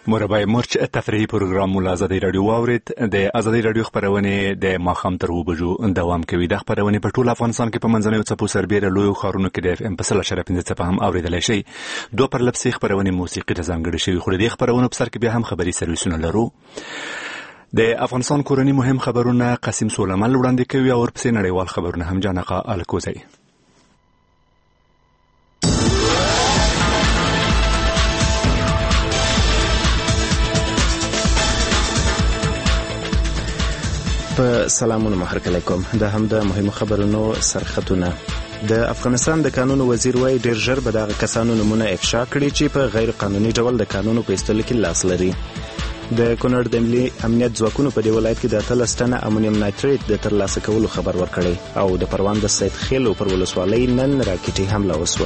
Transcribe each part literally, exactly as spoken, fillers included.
مربع مرچ تفریحي پروګرام مو له ازادي رادیو واورید. د ازادي رادیو خبرونه د ماښام تر اوه بجو دوام کوي. د خبرونه په ټول افغانستان کې په منځنیو څپو سربېره لویو ښارونو کې د اف ام په سل اشاریه پنځه څپه هم اورېدلی شئ. دوه پرلپسې خبرونه موسیقي ته ځانګړې شوي، خو د دې خبرونو په سر کې بیا هم خبري سرویسونه لرو. د افغانستان کورني مهم خبرونه قاسم سولمل وړاندې کوي او ورپسې نړیوال خبرونه هم جانقه الکوزی. په سلامونه محرک علیکم. د هم د مهمو خبرونو سرخطونه. د افغانستان د قانون وزیر وایي ډیر ژر به دغه کسانو نمونه افشا کړي چې په غیر قانوني ډول د قانون په ایستلو کې لاس لري. د کونړ د ملي امنیت ځواکونو په دې ولایت کې د اتلس ټنه امونیم نایتریت د ترلاسه کولو خبر ورکړی او د پروان د سید خیلو پر ولسوالۍ نن راکټي حمله وسوه.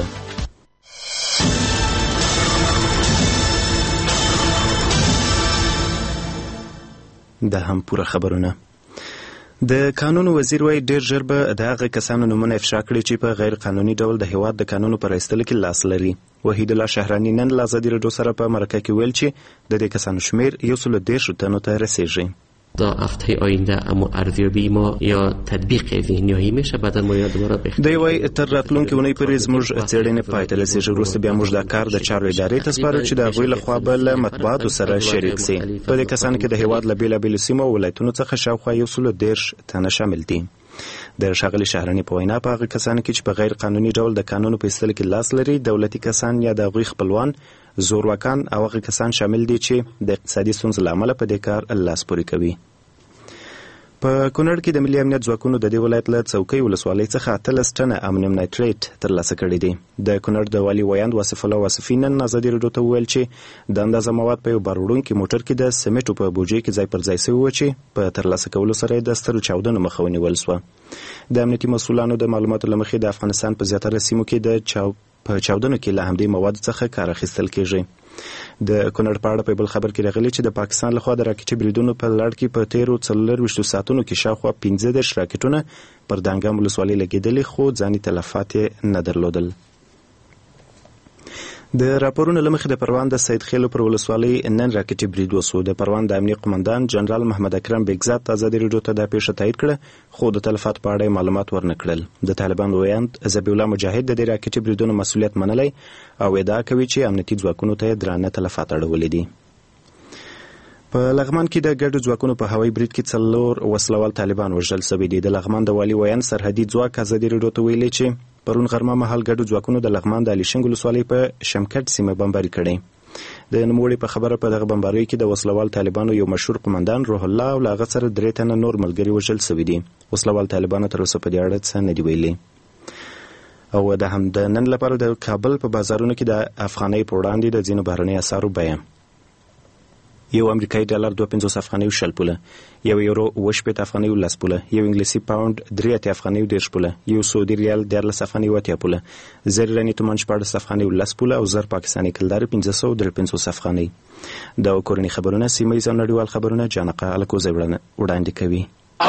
د هم پوره خبرونه. د قانون وزیر وایي ډیر ژر به د هغه کسانو نومونه افشا کړي چې په غیر قانوني ډول د هیواد د قانونو پر ایستلو کې لاس لري. وحید الله شهرانی نن له ازادي رادیو سره په مرکه کې ویل چې د دې کسانو شمیر یو سل و دېرش تنو ته رسیږي. تا هفته آینده اما ارزیابی ما یا تطبیق ذهنیایی میشه بعد ما یاد دوباره بخیر. دی وای تر راتلونکي اونۍ پورې زموږ څېړنې پای ته رسیږي. وروسته بیا موږ دا کار د چارو ادارې ته سپارو چې د هغوی لخوا به له مطبوعاتو سره شریک سي. په دې کسانو کې د هیواد له بېلابېلو سیمو او ولایتونو څخه شاوخوا یو سل و دېرش تنه شامل دي. د ښاغلي شهراني په وینا په هغه کسانو کې چې په غیر قانوني ډول د قانونو په ایستلو کې لاس لري دولتي کسان یا د هغوی خپلوان، زورواکان او هغه کسان شامل دي چې د اقتصادي ستونزو له امله په دې کار لاس پورې کوي. په کونړ کې د ملي امنیت ځواکونو د دې ولایت له څوکۍ ولسوالۍ څخه اتلس ټنه امونیم نایتریت ترلاسه کړي دي. د کونړ د والي ویاند واصف الله واصفي نن ازادي رادیو ته وویل چې د اندازه مواد په یو بار وړونکي موټر کې د سمټو په بوجۍ کې ځای پر ځای سوي وو چې په ترلاسه کولو سره د سترو چاودنو مخه ونیول سوه. د امنیتي مسؤلانو د معلوماتو له مخې د افغانستان په زیاتره سیمو کې د چاو په چاودنو کې له همدې موادو څخه کار اخیستل کیږي. د کونړ په اړه په بل خبر کې راغلی چې د پاکستان لخوا د راکټي بریدونو په لړ کې په تیرو څلورویشتو ساعتونو کې شاوخوا پنځه دېرش راکټونه پر دانګام ولسوالۍ لګېدلي خو ځاني تلفات یې نه درلودل. د راپورونو له مخې د پروان د سید خیلو پر ولسوالۍ نن راکټي برید وسو. د پروان د امنیه قمندان جنرال محمد اکرم بیگزاد ازادي رادیو ته دا پیښه تایید کړه خو د تلفات په اړه معلومات ورنه کړل. د طالبان ویاند ذبیح الله مجاهد د دې راکټي بریدونو مسؤلیت منلی او ادعا کوي چې امنیتي ځواکونو ته درانه تلفات اړولي دي. په لغمان کې د ګډو ځواکونو په هوایي برید کې څلور وسلوال طالبان وژل شوي دي. د لغمان د والي ویاند سرحدي ځواک ازادي رادیو ته ویلي چې پرون غرمه مهال ګډو ځواکونو د لغمان د الیشنګ ولسوالۍ په شمکټ سیمه بمباري کړې. د نوموړي په خبره په دغه بمباریو کې د وسلوال طالبانو یو مشهور قمندان روح الله او له هغه سره درې تنه نور ملګري وژل شوي دي. وسلوال طالبانو تر اوسه په دې اړه څه نه دي ویلي. او د هم د نن لپاره د کابل په بازارونو کې د افغانۍ په وړاندې د ځینو بهرنیو اسعارو بیه: یو امریکایي ډالر دوه پنځوس افغانۍ شل پوله، یو یورو اوه شپېته افغانۍ لس پوله، یو انګلیسي پاوند درې اتیا افغانۍ دېرش پوله، یو سعودي ریال دیارلس افغانۍ اتیا پوله، زر ایراني تومان شپاړس افغانۍ لس پوله او زر پاکستاني کلدارې پنځه سوه درې پنځوس افغانۍ. دا کورني خبرونه سیمه ییز او نړیوال خبرونه جانقه الکوزی وړاندې کوي.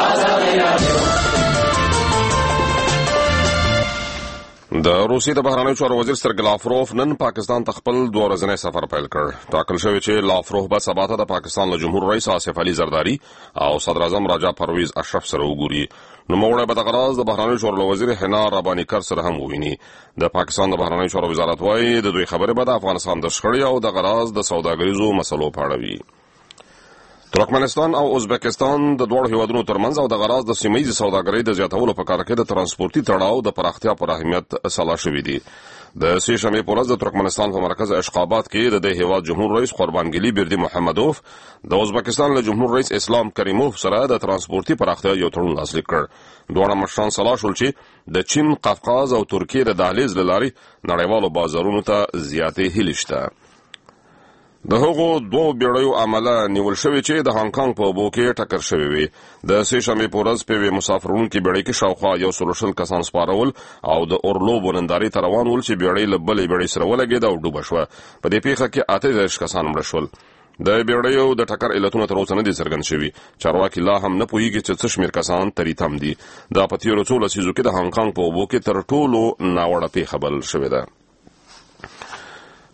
د روسیې د بهرنیو چارو وزیر سرګی لاوروف نن پاکستان ته خپل دوه ورځنی سفر پیل کړ. ټاکل شوی چې لاوروف به سبا ته د پاکستان له جمهور رئیس آصف علي زرداری او صدر اعظم راجا پرویز اشرف سره وګوري. نوموړی به دغه راز د بهرنیو چارو وزیر حنا ربانیکر سره هم وویني. د پاکستان د بهرنیو چارو وزارت وایي د دوی خبرې به د افغانستان د شخړې او دغه راز د سوداګریزو مسلو په اړه وي. ترکمنستان او ازبکستان د دوړو هیوادونو ترمنځ او د غراض د سیمه‌ییزې سوداګرۍ د زیاتولو په کار کې د ترانسپورتي تړاو د پراختیا پر اهمیت سلا شوي دي. د سې شنبې په ورځ د ترکمنستان په مرکز اشخاباد کې د دې هیواد جمهور رئیس قربانګلي بیردي محمدوف د ازبکستان له جمهور رئیس اسلام کریموف سره د ترانسپورتي پراختیا یو تړون لاسلیک کړ. دواړه مشران سلا شول چې د چین، قفقاز او ترکیې د دهلیز له لارې نړیوالو بازارونو ته زیاتې هیلې شته. د هغو دوه بیړیو عمله نیول شوی چې د هانګ کانګ په اوبو کې ټکر شوی وي. د سې شنبې په ورځ په یوې مسافروړونکې بیړۍ کې شاوخوا یو سل شل کسان سپارول او د اورلوبو نندارې ته روان ول چې بیړۍ له بلې بیړۍ سره ولګېده او ډوبه شوه. په دې پیښه کې اته دېرش کسان مړه شول. د بیړیو د ټکر علتونه تر اوسه نه دي څرګند شوي. چارواکي لا هم نه پوهیږي چې څه شمېر کسان تری تم دي. دا په تېرو څو لسیزو کې د هانګ کانګ په اوبو کې تر ټولو ناوړه پیښه بلل شوې ده.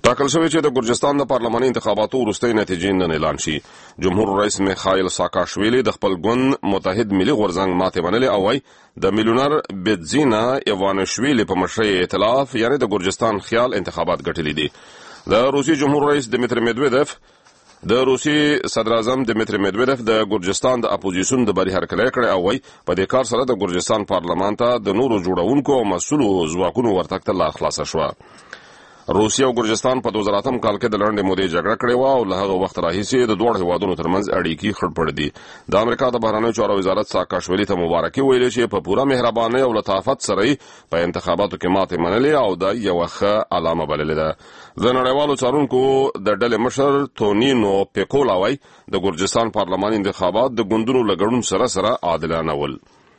ټاکل شوی چې د ګرجستان د پارلماني انتخاباتو وروستۍ نتیجې نن اعلان شي. جمهور رئیس میخایل ساکاشویلی د خپل ګوند متحد ملي غورځنګ ماتې منلې او وايي د میلیونر بیتزینا ایوانشویلی په مشرۍ ائتلاف یعنی د ګرجستان خیال انتخابات ګټلي دي. د روسي جمهور رئیس دمیتری میدویدف د روسي صدر اعظم دمیتری میدویدف د ګرجستان د اپوزیسیون د بری هرکلی کړی او وايي په دې کار سره د ګرجستان پارلمان ته د نورو جوړونکو او مسؤلو ځواکونو ورتګ ته لار خلاصه شوه. روسیا او ګرجستان په دوه زره اتم کال کې د لنډې مودې جګړه کړې وه او له هغه وخت راهیسې د دواړو هیوادونو ترمنځ اړیکې خړپړ دي. د امریکا د بهرنیو چارو وزارت ساکاشویلی ته مبارکي ویلې چې په پوره مهربانۍ او لطافت سره یې په انتخاباتو کې ماتې منلې او دا یوه ښه علامه بللې ده. د نړیوالو څارونکو د ډلې مشر تونینو پیکولا وایي د ګرجستان پارلماني انتخابات د ګوندونو له ګډون سره سره عادلانه ول.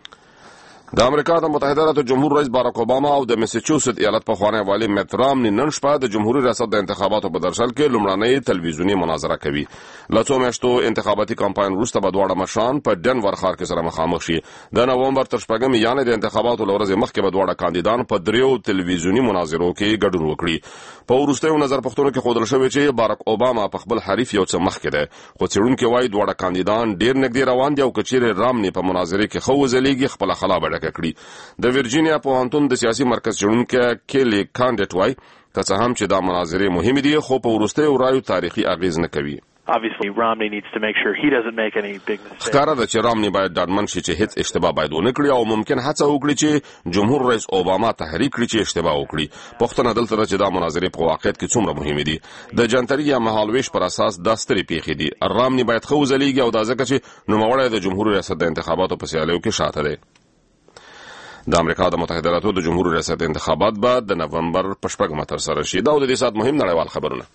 د امریکا د متحده ایالاتو جمهور رئیس باراک اوباما او د میساچوسټ ایالت پخوانی والی میت رامني نن شپه د جمهوریت ریاست د انتخاباتو په درشل کې لومړنۍ تلویزیوني مناظره کوي. له څو میاشتو انتخاباتي کمپاین وروسته به دواړه مشران په ډنور ښار کې سره مخامخ شي. د نومبر تر شپږمې یعنې د انتخاباتو له ورځې مخکې به دواړه کاندیدان په دریو تلویزیوني مناظرو کې ګډون وکړي. په وروستیو نظرپوښتنو کې ښودل شوی چې باراک اوباما په خپل حریف یو څه مخکې دی، خو څېړونکي وایي دواړه کاندیدان ډېر نږدې روان دي او که چیرې رامني په مناظرې کې ښه وځلیږي خپله خلا به ډکه کړي. د ورجینیا پوهنتون د سیاسي مرکز څېړونکی کیلی کانډټ وایي که څه هم چې دا مناظرې مهمې دي خو په وروستیو رایو تاریخي اغېز نه کوي. Obviously, Romney needs to make sure he doesn't make any big mistakes. ښکاره ده چې رامني باید ډاډمن شي چې هیڅ اشتباه باید ونه کړي او ممکن هڅه وکړي چې جمهور رئیس اوباما تحریک کړي چې اشتباه وکړي. پوښتنه دلته ده چې دا مناظرې په واقعیت کې څومره مهمې دي. د جنتري یا مهالویش پر اساس دا سترې پیښې دي. رامني باید ښه وځلیږي او دا ځکه چې نوموړی د جمهور ریاست د انتخاباتو په سیالیو کې شاته دی. د امریکا د متحده ایالاتو د جمهور ریاست انتخابات به د نومبر په شپږمه ترسره شي. دا د دې ساعت مهم نړیوال خبرونه.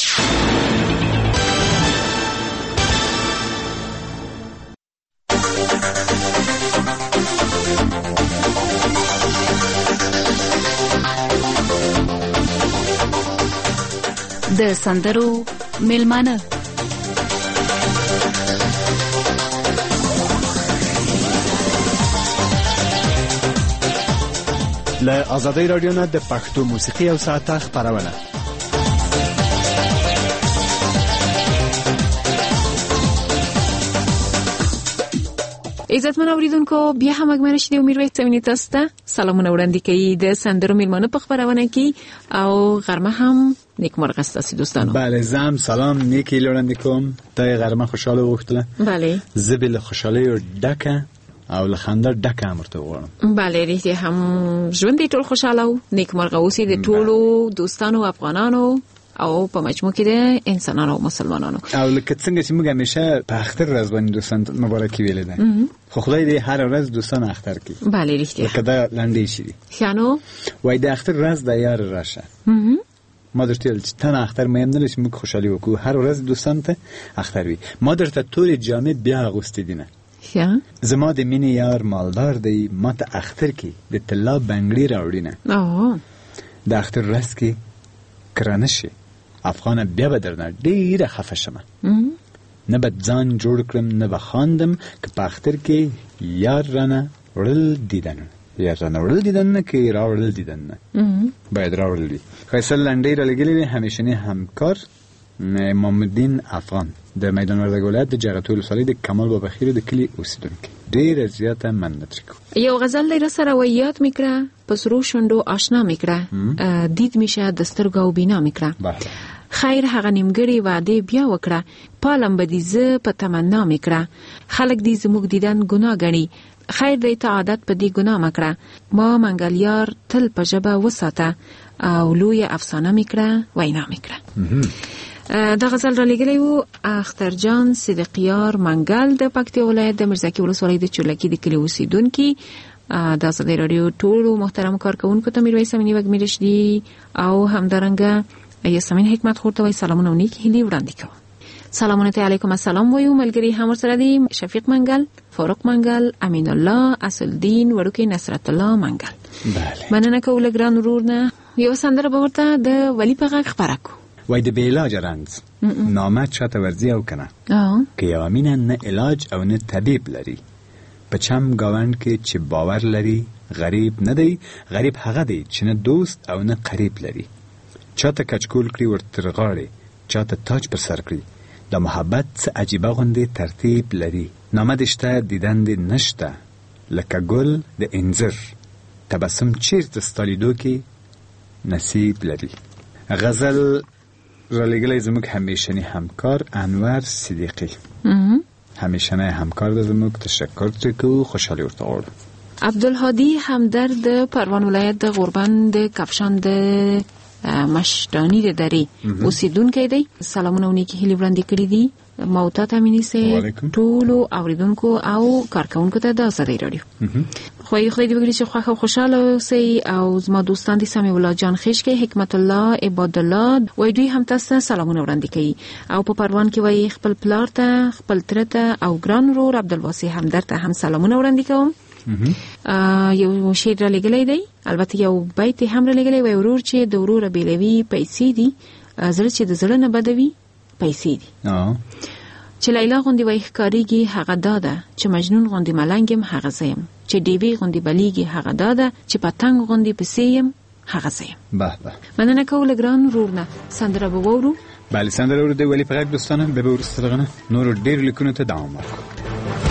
د سندرو میلمانه له آزادۍ راډیو نه د پښتو موسیقي او ساعته خپرونه. عزتمن اوریدونکو بیا هم اګمنه شې د امید وې تاسو ته سلامونه وړاندې کوي د سندرو میلمانه په خبرونه کې او غرمه هم نیکمرغه ستاسو دوستانو. بله زم سلام نیکی وړاندې کوم. ته غرمه خوشاله وختله؟ بله زبل خوشاله ډکه او لخنده ډکه امرته وړم. بله ریته هم ژوند ټول خوشاله او نیکمرغه اوسې د ټولو دوستانو افغانانو او په مجموع کې د انسانانو او مسلمانانو. او لکه څنګه چې موږ همیشه په اختر ورځ باندې دوستان مبارکي ویلې ده، خو خدای دې هر ورځ دوستان اختر کړي. بله ریته لکه دا لنډې شي خانو وای د اختر ورځ د یار راشه. ما درته ویل چې تن اختر مهم نه لري چې موږ خوشحالي وکړو، هر ورځ دوستان ته اختر وي. ما درته تورې جامې بیا اغوستې دي نه زما د مینې یار مالدار دی، ما ته اختر کې د طلا بنګړي راوړي نه. د اختر ورځ کې کرانه شي افغانه بیا به درنه ډېره خفه شمه، نه به ځان جوړ کړم نه به خاندم که په اختر کې یار رانه وړل دیدن یار رانه وړل دیدن نه که راوړل دیدن نه باید راوړل وي. ښایسته لنډۍ رالګلې وي. همیشنی همکار امام الدین افغان د میدان وردګ ولایت د جغتو ولسوالۍ د کمال بابا خیرو د کلي اوسیدونکی. ډېره زیاته مننه ترې کوم. یو غزل دی راسره وایي یاد میکړه په سرو شونډو آشنا میکړه، دید میشه د سترګو او بینا میکړه، خیر هغه نیمګړې وعدې بیا وکړه، پالم به دې زه په تمنا میکړه، خلک دې زموږ دیدن ګناه ګڼي، خیر دې ته عادت په دې ګناه مکړه، ما منګلیار تل په ژبه وساته او لوی افسانه میکړه وینا میکړه. دا غزل را لګلی وو اخترجان صدیقیار منګل د پکتیا ولایت د مرزکي ولسوالۍ د چورلکي د کلي اوسیدونکي. د آزادۍ راډیو ټولو محترم کارکونکو ته میرویس امینی وګمیرش دي او همدارنګه یاسمین حکمت خور ته وایي سلامونه او نیک هیلې وړاندې کوم. سلامونه ته علیکم السلام وایو. ملګري هم ورسره دي شفیق منګل، فاروق منګل، امین الله، اسدالدین وړوکی، نصرت الله منګل. بله مننه کوو له ګران ورور نه. یو سندره به ورته د ولی په غږ خپره کړو. وای د بیلاج رنز نامه چاته ورزی او کنه که یو مینه نه علاج او نه طبیب لري، په چم گاوند کې چې باور لري غریب نه دی، غریب هغه دی چې نه دوست او نه قریب لري، چاته کچکول کړي ورته غاړي چاته تاج پر سر کړي د محبت څه عجیبه غوندې ترتیب لري نامه دې شته دیدن دې نشته لکه ګل د انځر تبسم چیرته ستا لیدو کې نصیب لري. غزل را لګلی زموږ همیشنی همکار انور صدیقی همیشنی همکار د زموږ تشکر ترې کوو خوشحالي ورته غواړو. عبدالهادي همدرد پروان ولایت د غوربند کفشان د مشتانی د درې اوسیدونکی دی. سلامونه ونیکي هیلې وړاندې کړي دي موتا تامینی سه ټولو اوریدونکو او کارکونکو ته د آزادۍ رادیو خو یې خدای دې وکړي چې خوښ او خوشاله اوسئ او زما دوستان دي سمیع الله جان خشکي حکمت الله عباد الله وای دوی هم تاسو سلامونه وړاندې کوي او په پروان کې وای خپل پلار ته خپل تر ته او ګران ورور عبدالواسع همدرد ته هم سلامونه وړاندې کوم. یو شعر را لګلې دی البته یو بیت هم را لګلې وای ورور چې د ورور بیلوي پیسې دي زړه چې د زړه نه بدوي پیسې دي. چې لیلا غوندې وای ښکاریږي هغه داده چې مجنون غوندې ملنګم هغه زیم چې ډیوی غوندې بلیږي هغه داده چې پتنګ غوندې پسیم هغه زیم. به به مننه کوله ګران ورورنه سندره به وورو. بله سندره ورو دی ولی په غږ دوستانه به به ورسته دغه نور ډیر لیکونو ته دوام ورکړو.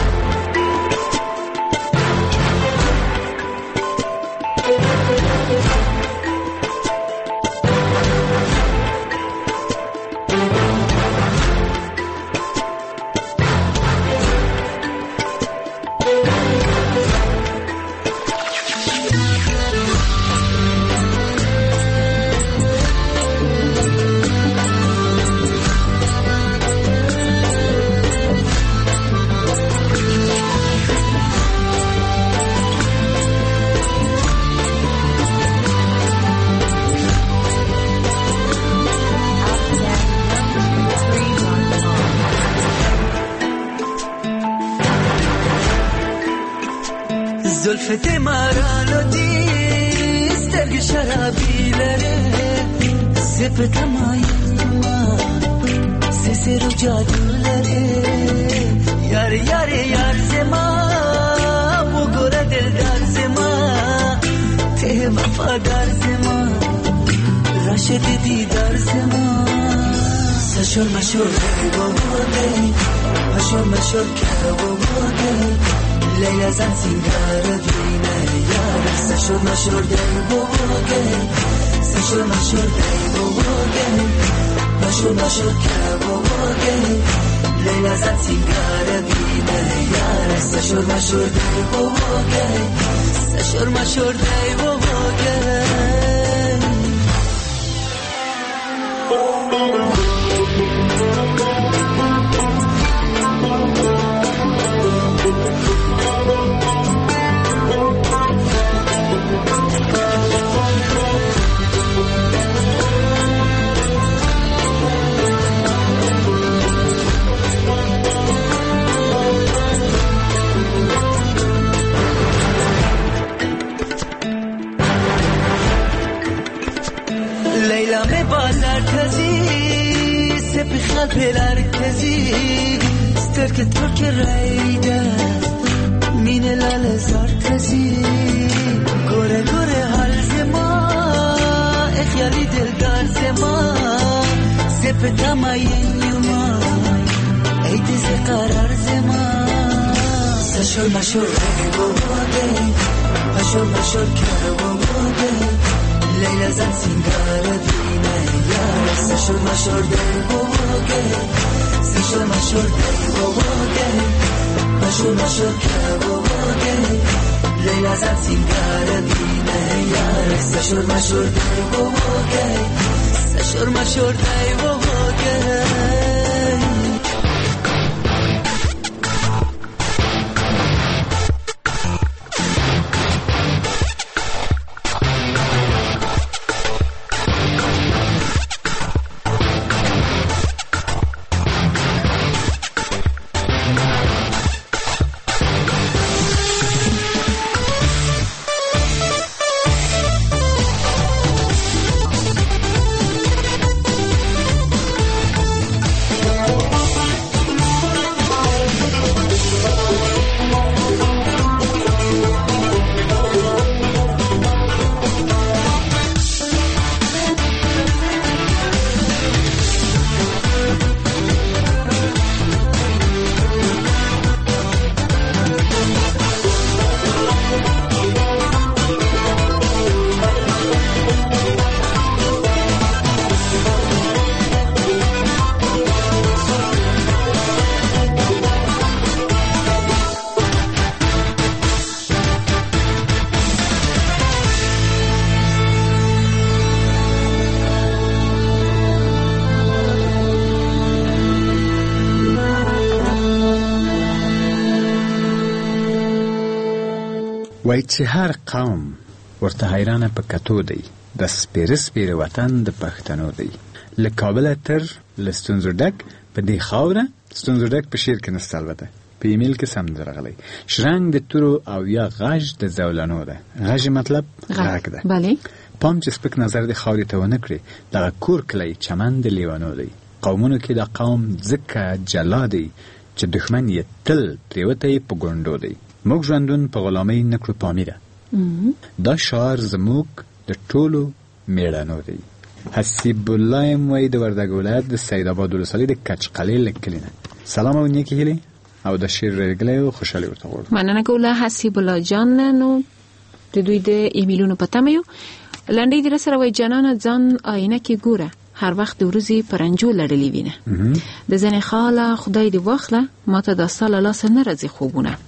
زلفت مرالو دی سترگ شرابی لره سپت مایما سسر و جادو لره یار یار یار زما و گره دلدار زما ته وفادار زما رشد دیدار زما سشور مشور باباده مشور مشور که باباده لیلا زن سینگار بینه یار سشور مشور دی باباده سشور مشور دی باباده مشور مشور که باباده لیلا زن سینگار بینه یار سشور مشور دی باباده سشور مشور دی باباده لیلا میں بازار تزی سے بخال پلار کزی سترک ترک رایده مین لال زار تزی گوره گوره حال زما اخیالی دلدار زما سپتا ماین یوما ایدی زی قرار زما سشور مشور باباده مشور مشور که باباده لیلا زن سینگار بینه یار سشور مشور دی باباده سشور مشور دی باباده مشور مشور که باباده لیلا زن سینگار بینه یار سشور مشور دی باباده سشور مشور دی باباده وای چې هر قوم ورته حیرانه په کتو دی د سپېره سپېره وطن د پښتنو دی له کابله تر له ستونزو ډک په دې خاوره ستونزو ډک په شعر کې نسته البته په ایمیل کې سم درغلی شرنګ د تورو او یا غږ د زولانو ده غږ مطلب غږ ده بله پام چې سپک نظر د خاورې ته ونه کړي دغه کور کلی چمن د لیوانو دی قومونو کې د قوم ځکه جلا دی چې دښمن یې تل پرېوتی په ګونډو دی موږ ژوندون په غلامۍ نه کړو پامیره دا شعار زموږ د ټولو میړانو دی حسیب الله یم وایي د وردګ ولایت د سید آباد ولسوالۍ د کچقلې له کلي نه سلام او نیکې هیلې او د شعر ریګلی او خوشحالي ورته غواړو مننه کوو له حسیب الله جان نه نو د دوی د ایمیلونو په تمه یو لنډۍ دې راسره وایي جانانه ځان آینه کې ګوره هر وخت د ورځې په رنجو لړلې وینه د ځنې خاله خدای دې واخله ما ته دا ستا له لاسه نه راځي خوبونه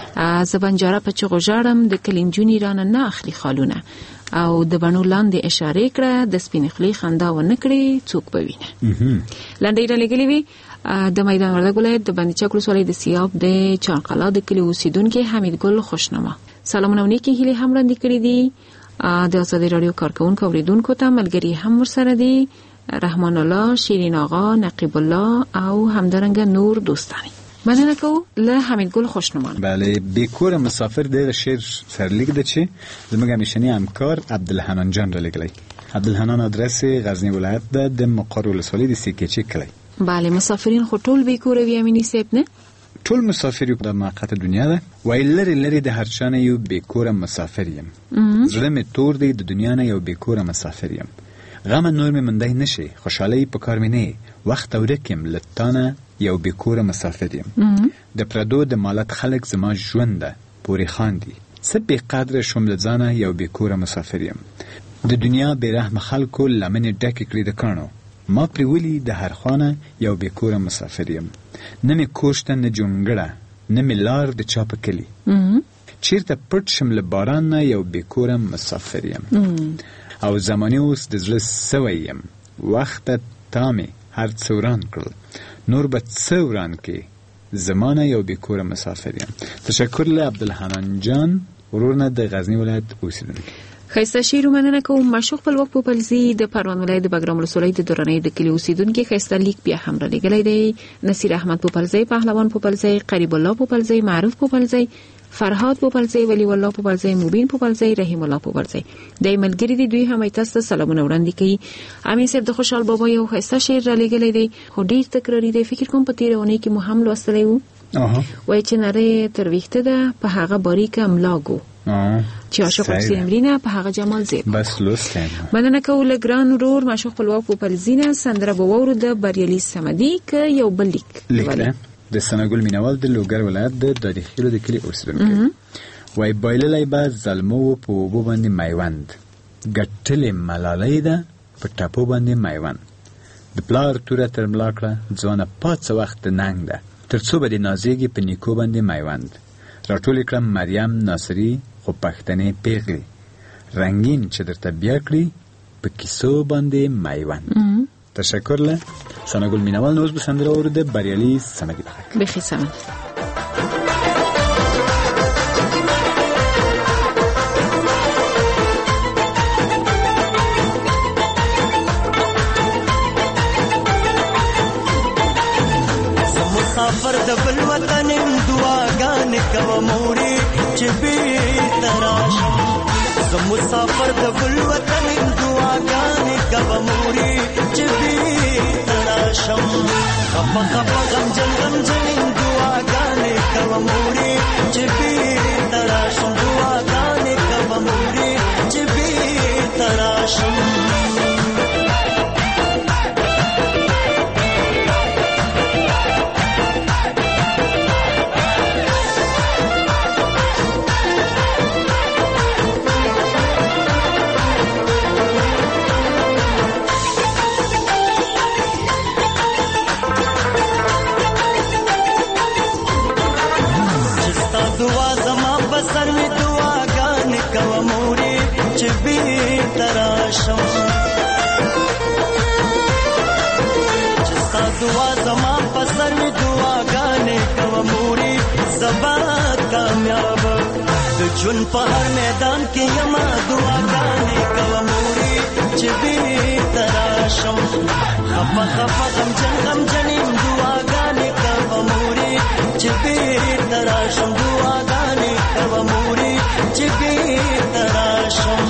زه بنجاره په چغو ژاړم د کلي نجونې رانه نه اخلي خالونه او د بڼو لاندې اشارې کړه د سپینې خولې خندا ونه کړې څوک به وینه لنډۍ رالیږلې وي د میدان وردګ ولایت د بندي چک ولسوالۍ د سیاب د چانقلا د کلي اوسیدونکي حمید ګل خوشنما سلامونه او نیکې هیلې هم وړاندې کړي دي د ازادي راډیو کارکونکو اوریدونکو ته ملګري هم ورسره دي رحمان الله شیرین آقا نقیب الله او همدارنګه نور دوستانی مننه کوو له حمید ګل خوشنما بله بیکور مسافر د شعر سرلیک ده چې زموږ همیشنی همکار عبدالحنان جان را لګلی عبدالحنان آدرس غزنی ولایت ده د مقر ولسوالۍ د سیکچې کلی بله مسافرین خو ټول بیکور وي امینی صاحب نه ټول مسافر د موقته دنیا ده وای لری لری د هر چانه یو بیکور مسافر یم زړه مې تور دی د دنیا نه یو بیکور مسافر یم غم نور مې مندای نشي خوشحالي په کار مې نه وخت ورکم لتانه یو بیکور مسافر یم د پردو د مالت خلک زما ژوند ده پوری خاندي سب به قدر شمل ځانه یو بیکور مسافر یم د دنیا بیرحم خلکو لمن ډک کړی د کانو ما پریولی د هر خانه یو بیکور مسافر یم نه می کوشته نه جونګړه نه می لار د چا په کلی چیرته پټ شم له باران نه یو بیکور مسافر یم او زمانی اوس د زړه سوی یم وخت تامي هر څوران کړل نور به څوران کې زمانه یو بیکور مسافر یم تشکر له عبدالحنان جان ورورنه د غزنی ولایت اوسیدونکی خیسته شیر مننه کوم مشوق په وخت په پلزي د پروان ولایت د بګرام ولسوالۍ د دورانې د کلی اوسیدونکو خیسته لیک بیا هم را لګلې دی نصیر احمد په پلزي پهلوان په پلزي قریب الله په پلزي معروف په پلزي فرهاد په پلزي ولی الله په پلزي مبین په پلزي رحیم الله په پلزي د ملګری دی دوی هم تاسو سلامونه وړاندې کوي امین صاحب د خوشحال بابا یو خیسته شیر را لګلې دی خو ډیر تکراری دی فکر کوم په تیرونه کې مو هم لوستلی وو وای چې نری تر وخته ده په هغه باریک املاګو چې عاشق سیمرینه په هغه جمال زیب بس لوستم مننه کوله ګران ورور مشوق په واکو پلزینه سندره بوورو د بریالي سمدی ک یو بل لیک لیکله د سنگل مینوال د لوګر ولایت د داخلو د کلی اوسیدونکو وای بایللای با ظلمو په وبو باندې میوند ګټلې ملالۍ ده په ټاپو باندې میوند د پلار توره تر ملاکړه ځوانه پات وخت ننګ ده ترڅو به د نازیږي په نیکو باندې میوند راټول کړم مریم ناصری خو پښتنې پیغلی رنگین چې درته بیا کړی په کیسو باندې میوند تشکر له سنگل مینوال نوز بسندره اورده بریالی سمدی بخیر بخیر سمدی مسافر د بل وطن دعاګان کوم موري چې به تراشم زه مسافر د بل وطن دعاګان کوم موري چې به تراشم خپه خپه غم جن غم جن دعاګان کوم موري چې به تراشم دعاګان کوم موري چې به تراشم سر می دعاګان کوم موري چې به تراشم چې ستا دعا زما په سر می دعاګان کوم موري زبا کامیاب د جون په هر میدان کې یما دعاګانې کوه مورې چې بیرته راشم خفه خفه غمجن غمجن یم دعاګانې کوه مورې چې بیرته راشم دعاګانې کوه مورې چې بیرته راشم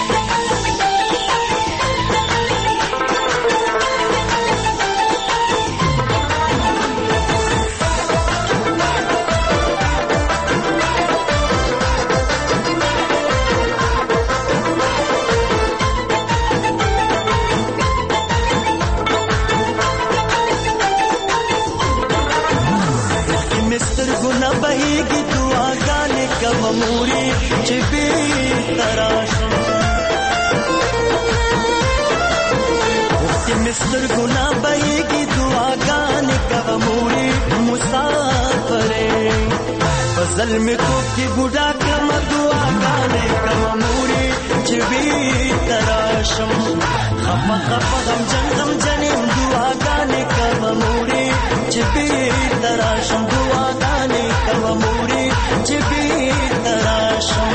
بهیږي دعاګانې کوه مورې چې بیرته راشم اوښکې مې سترګو نه بهیږي دعاګانې کوه مورې مسافرې په زلمې توب کې بوډا کړمه دعاګانې کوه مورې چې بیرته راشم خفه خفه غمجن غمجن یم دعاګانې کوه مورې چې بیرته راشم دعاګانې کوه مورې چې بیرته راشم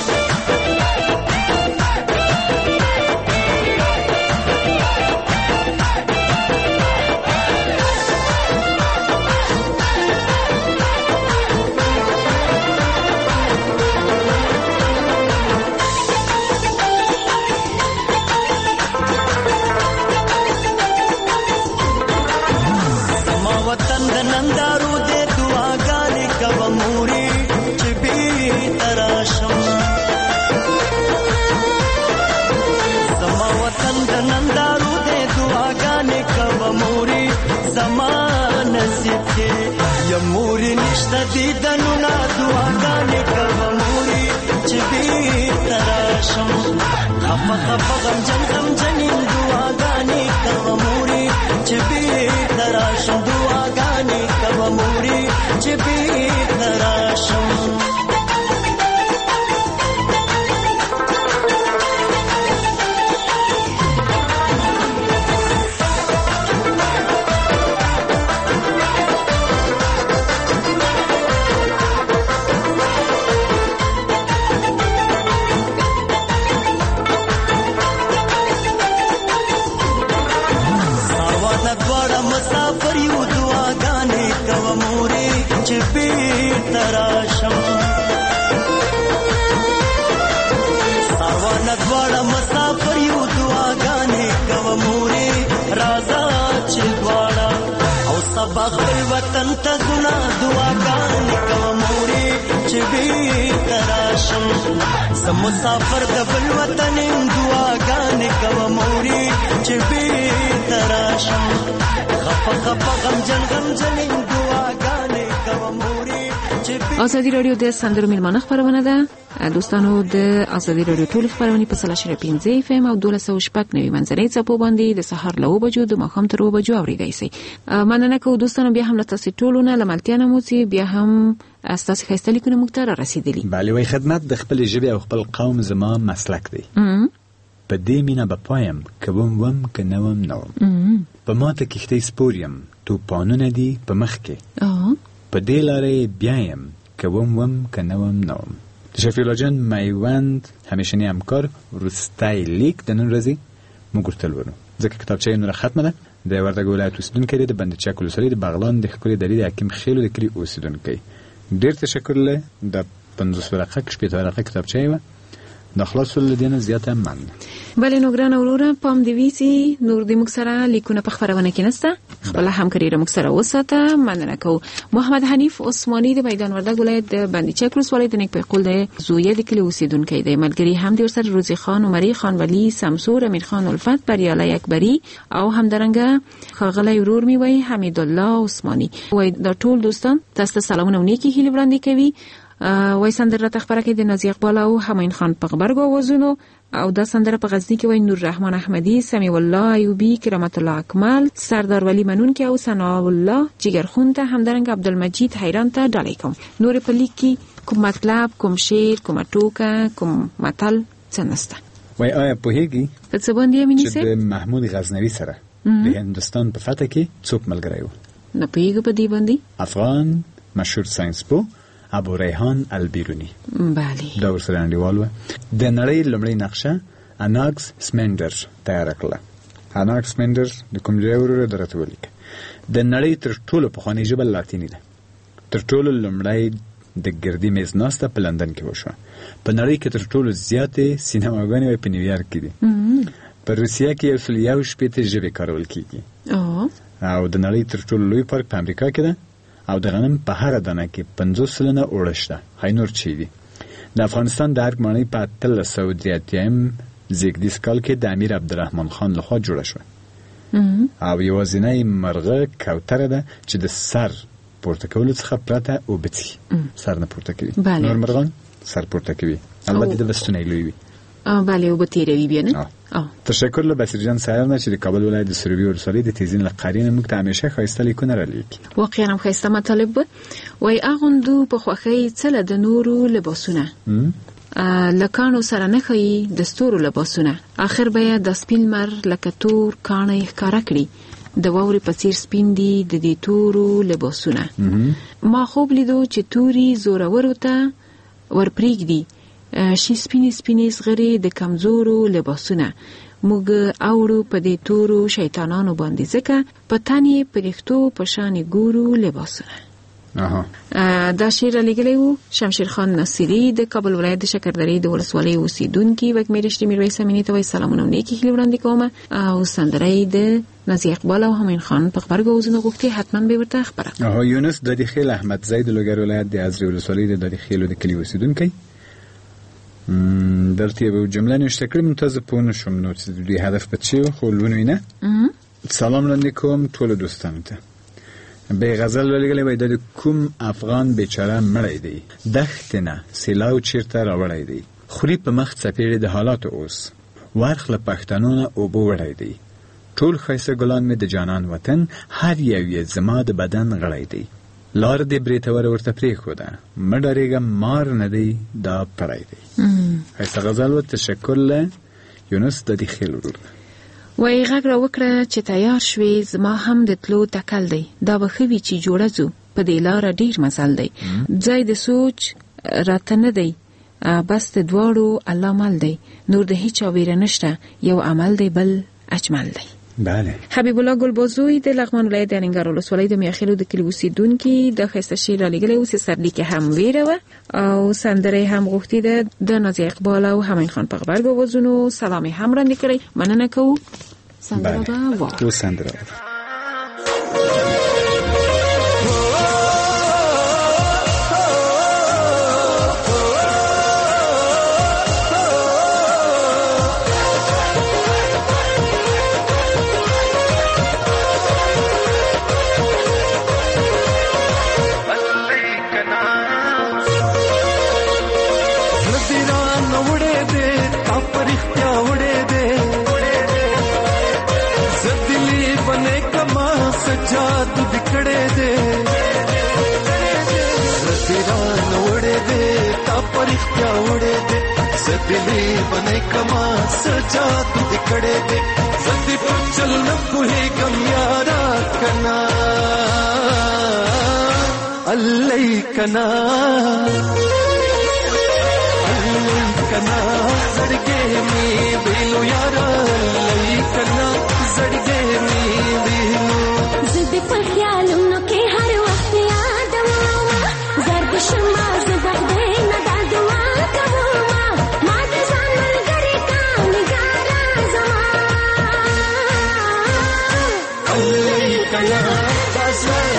وطن د نندارو دې دعاګانې کوه مورې چې بیرته راشم زما وطن د نندارو دې دعاګانې کوه مورې زما نصیب کې یم مورې نشته دیدنونه دعاګانې کوه مورې چې بیرته راشم خفه خفه غمجن غمجن یم دعاګانې کوه مورې چې بیرته راشم دعاګانې کوه مورې چې بیرته راشم مسافر یو دعاګانې کوه مورې چې بیرته راشم ساروانه دواړه مسافر یو دعاګانې کوه مورې راځه چې دواړه او سبا خپل وطن ته ځو دعاګانې کوه مورې چې بیرته راشم زه مسافر د بل وطن یم دعاګانې کوه مورې چې بیرته راشم ازادي رادیو د سندرو میلمانه خبرونه ده. دوستانو د ازادي رادیو ټول خبرونه په سلا شری پنځه اف ام او دولس او شپږ نوي منځنۍ چپو باندې د سحر له وبجو د مخام تر وبجو اوریدای شي. مننه کوم دوستانو، بیا هم له تاسو ټولونه لملتیا نموڅي، بیا هم تاسو خسته لیکونه موږ ته رسیدلی. بله، وای خدمت د خپل ژبه او خپل قوم زما مسلک دی. په دې مینا به پایم کوم وم که نوم نوم په ماته کښتۍ سپوریم توپانونه دي په مخ کې په دې لارې بیایم کوم وم که نوم نوم. د شفیع الله جان میوند همیشنی همکار وروستی لیک د نن ورځې موږ ورته لولو، ځکه کتابچه یې نوره ختمه ده. د وردګ ولایت اوسېدونکی دی، د بند چک ولسوالۍ د بغلان د ښکلي درې د حکیم خیلو د کلي اوسېدونکی. ډېر تشکر له د پنځوس ورقه کې شپېته ورقه کتابچه یې وه، د خلاص ول دینه زیاته من. بله نو ګران اورور پام دی ویسی نور دی موږ سره لیکونه په خبرونه کې نسته، خپل همکاري موږ سره وساته. مننه کوم. محمد حنیف عثماني د میدان وردګ ولایت د بندي چک ولسوالۍ د نیک پیقول د زویه د کلی اوسیدونکی دی. ملګری هم دی ورسره روزي خان، عمري خان، ولی سمسور، امیر خان الفت، بریاله اکبری او همدارنګه خاغلی ورور می وای حمید الله عثماني. وای د ټول دوستان تاسو سلامونه او نیکی هیله وړاندې کوي. وای سندره تخبره کې د نازي اقبال او همین خان په خبرګو وزونو او دا سندره په غزنی کې وای نور رحمان احمدی، سمیع الله ایوبی، کرامت الله اکمل، سردار ولی منون کې او ثنا الله جګرخون ته همدارنګ عبدالمجید حیران ته ډالۍ کوم. نور په لیک کې کوم مطلب، کوم شعر، کوم ټوکه، کوم متل څه نسته. وای آیا پوهیږي څه باندې مینې سه چې محمود غزنوی سره د هندستان په فتح کې څوک ملګری و؟ نه پوهیږي په دې باندې. افغان مشهور ساينس پو ابو ریحان البیرونی. بله. دا ورسره انډیوال و. د نړۍ لومړی نقشه اناکس سمندر تیار کړه. اناکس سمندر د کوم ځای وروره درته ولیکه. د نړۍ تر ټولو پخوانۍ ژبه لاتینی ده. تر ټولو لومړی د ګردی میز ناسته په لندن کې وشوه. په نړۍ کې تر ټولو زیاتې سینماګانې په نیویارک کې دي. په روسیه کې یو سل یو شپېته ژبې کارول کیږي. او د نړۍ تر ټولو لوی پارک په امریکا کې ده. او د غنم په هر دانه کې پنځوس سلنه اوړه شته. هاي نور چی دي. د افغانستان د ارګ ماڼۍ په اتلس سوه درې اتیا زیږدیز کال کې د امیر عبدالرحمن خان لخوا جوړه شوه. او یوازینی مرغه کوتره ده چې د سر پورته کولو څخه پرته اوبه سر نه پورته کوي. نور مرغان سر پورته کوي. البته د وستونی لوی وي. بله اوبه تیروي بیا نه. تشکر له بصیر جان سایر نه چې د کابل ولایت د سروبي ولسوالۍ د تیزین له قرین موږ ته همیشه ښایسته لیکونه رالیکي. واقعا هم ښایسته مطالب و. وایي اغوندو په خوښۍ څه له د نورو لباسونه لکانو سره نه ښایي د ستورو لباسونه. آخر به د سپین مر لکه تور کاڼی ښکاره کړي. د واورې په څیر سپین دي د دې تورو لباسونه. ما خوب لیدو چې توري زورورو ته ورپرېږدي شي سپینې سپینې زغرې د کمزورو لباسونه. موږ اوړو په دې تورو شیطانانو باندې ځکه په تن یې پرښتو په شانې ګورو لباسونه. دا شعر لیکلی و شمشیر خان ناصری د کابل ولایت د شکردرې د ولسوالۍ اوسیدونکي. وکمې رشتي میرویس امینی ته وایي سلامونه او نیکې هیلې وړاندې کوم. او سندره د نازیه اقبال او همین خان په غبرګو اوزونو غوښتي حتما به ورته خبره. اها یونس دادی خیل احمد زید د لوګر ولایت د ازری ولسوالۍ د دادی خیل د کلی اوسیدونکي. درته یو جمله نشته کړم متاسف پونه شوم نو چې دوی هدف بچو خو لونه نه. سلام علیکم ټول دوستانو ته. به غزل ولګلې وای د کوم افغان بیچاره مړی دی. دښت نه سیلاو چیرته راوړی دی. خوري په مخ څپېړې د حالات اوس. ورخ له پښتنونه او بو وړی دی. ټول خیسه ګلان می د جانان وطن هر یو یې زما د بدن غړی دی. لار دې بریتور ورته پرې خو ده مډریګه مار نه دی دا پړای دی. خیسه غزل و تشکر له یونس د دې خیل ورور. وای غږ را وکړه چې تیار شوي زما هم د تلو تکل دی. دا به ښه وي چې جوړه ځو په دې لاره ډېر مزل دی. ځای د سوچ راته نه دی بس د دواړو الله مل دی. نور د هیچا ویره نشته یو عمل دی بل اجمل دی. بله. حبیب الله ګلبازوی د لغمان ولایت د اننګار ولسوالۍ د میاخیلو د کلي اوسیدونکي د ښایسته شعر رالیږلی و چې سرلیکې هم ویره وه او سندره هم غوښتې ده د نازیه اقبال او همین خان په غبرګو اوازونو. سلام یې هم وړاندې کړی. مننه کوو. سندره به واورو. سندره दिली बने कमा सजा तू दिखड़े दे सदी तो चल न कोई गम यारा कना अल्लाह कना अल्लाह कना जड़गे में बेलो यारा अल्लाह कना जड़गे में बेलो जिद पर ख्यालों न के हर वक्त याद आवा जर्द शमा ज़बदे न दादवा कना